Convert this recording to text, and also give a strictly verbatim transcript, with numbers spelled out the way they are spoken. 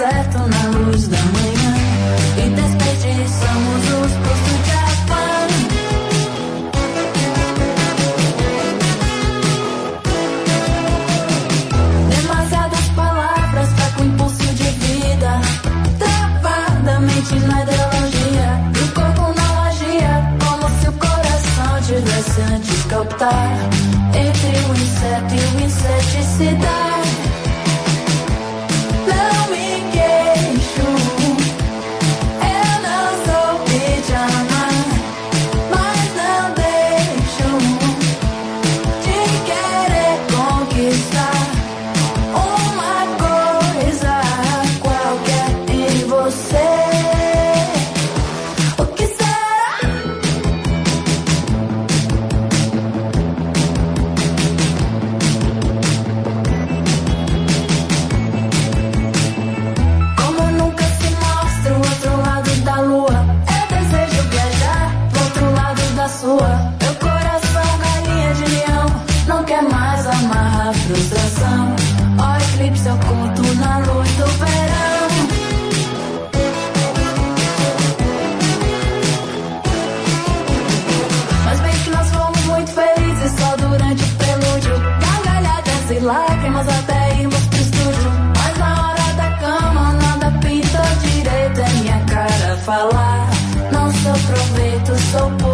deserto na luz da manhã e desperdiçamos os postos de afã. Demasiadas palavras pra com impulso de vida, travadamente na ideologia, e o corpo não agia como se o coração tivesse antes que optar entre o inseto e o inseticida. Não me queixo, eu não soube te amar, mas não deixo de querer conquistar uma coisa qualquer em você. O que será? Como nunca se mostra o outro lado da lua, eu desejo viajar pro outro lado da sua. Meu coração, galinha de leão, não quer mais amarrar a frustração. Ó, eclipse oculto na luz do verão. Mas bem que nós fomos muito felizes só durante o prelúdio, gargalhadas e lágrimas até irmos pro estúdio. Mas na hora da cama nada pintou direito, é minha cara falar. Não sou proveito, sou